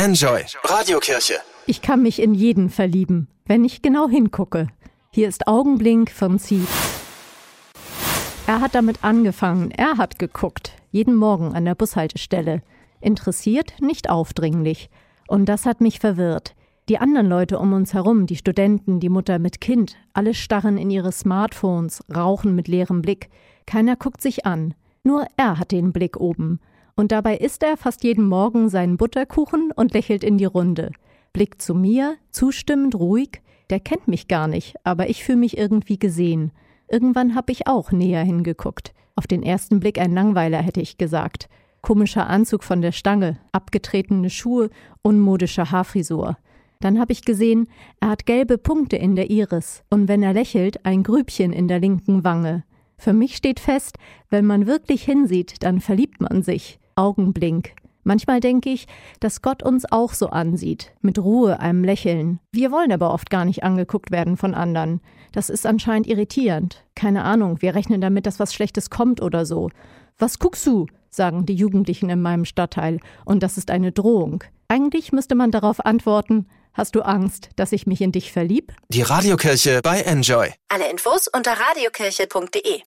Enjoy Radiokirche. Ich kann mich in jeden verlieben, wenn ich genau hingucke. Hier ist Augenblink von Zied. Er hat damit angefangen, er hat geguckt. Jeden Morgen an der Bushaltestelle. Interessiert, nicht aufdringlich. Und das hat mich verwirrt. Die anderen Leute um uns herum, die Studenten, die Mutter mit Kind, alle starren in ihre Smartphones, rauchen mit leerem Blick. Keiner guckt sich an. Nur er hat den Blick oben. Und dabei isst er fast jeden Morgen seinen Butterkuchen und lächelt in die Runde. Blickt zu mir, zustimmend, ruhig. Der kennt mich gar nicht, aber ich fühle mich irgendwie gesehen. Irgendwann habe ich auch näher hingeguckt. Auf den ersten Blick ein Langweiler, hätte ich gesagt. Komischer Anzug von der Stange, abgetretene Schuhe, unmodische Haarfrisur. Dann habe ich gesehen, er hat gelbe Punkte in der Iris und wenn er lächelt, ein Grübchen in der linken Wange. Für mich steht fest, wenn man wirklich hinsieht, dann verliebt man sich. Augenblink. Manchmal denke ich, dass Gott uns auch so ansieht, mit Ruhe, einem Lächeln. Wir wollen aber oft gar nicht angeguckt werden von anderen. Das ist anscheinend irritierend. Keine Ahnung, wir rechnen damit, dass was Schlechtes kommt oder so. Was guckst du? Sagen die Jugendlichen in meinem Stadtteil. Und das ist eine Drohung. Eigentlich müsste man darauf antworten, hast du Angst, dass ich mich in dich verlieb? Die Radiokirche bei Enjoy. Alle Infos unter radiokirche.de.